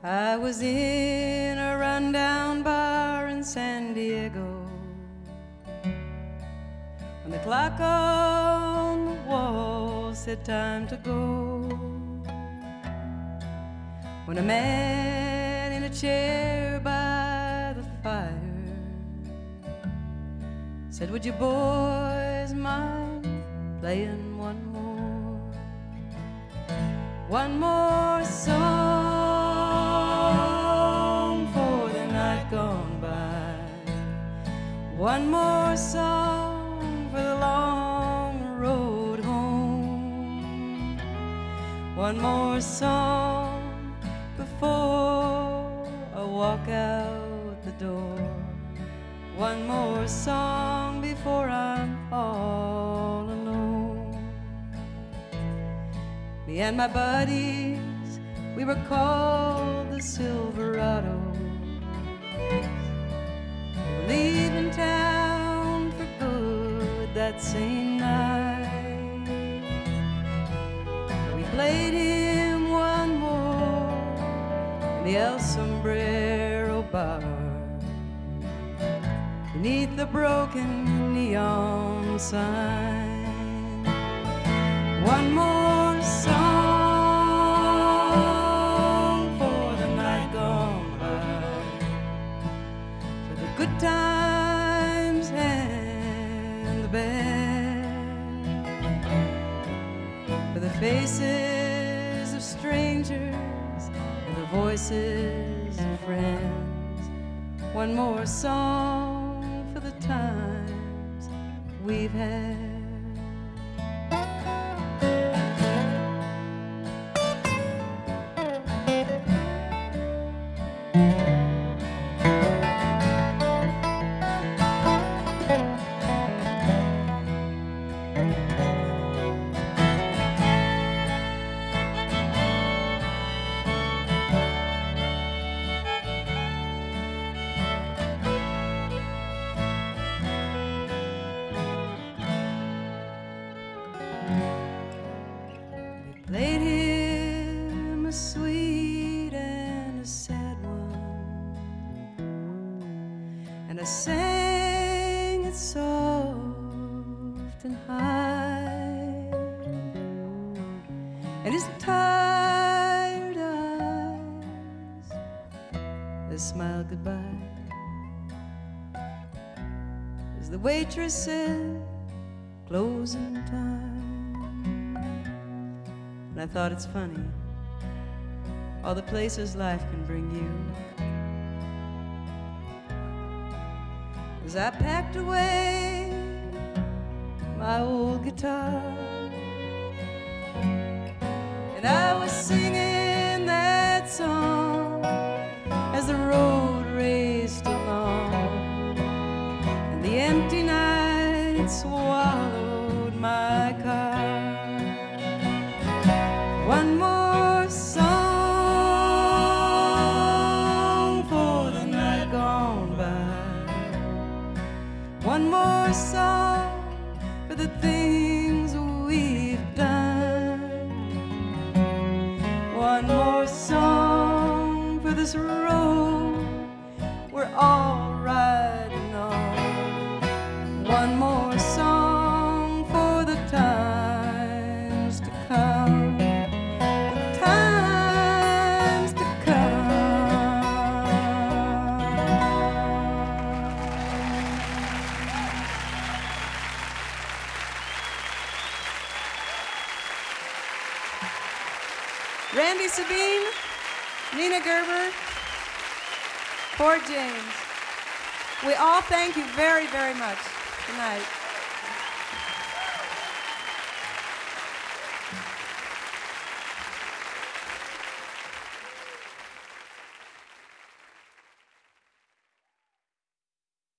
I was in a rundown bar in San Diego when the clock on the wall said time to go. When a man in a chair by the fire said, "Would you boys mind playing one more song for the night gone by, one more song for the long road home, one more song before I walk out the door, one more song before I'm all alone." Me and my buddies, we were called the Silverados. We were leaving town for good that same night. We played him one more in the El Sombrero bar beneath the broken neon sign. One more song for the night gone by, for the good times and the bad, for the faces of strangers and the voices of friends. One more song for the times we've had. Played him a sweet and a sad one, and I sang it soft and high, and his tired eyes, they smiled goodbye as the waitress said, "Closing time." And I thought it's funny, all the places life can bring you. As I packed away my old guitar, and I was singing that song as the road raced along, and the empty night swallowed my car. One more song for the night gone by, one more song for the things we've done, one more song for this road we're all riding on, one more song for the times to come. Randy Sabine, Nina Gerber, Port James. We all thank you very, very much tonight.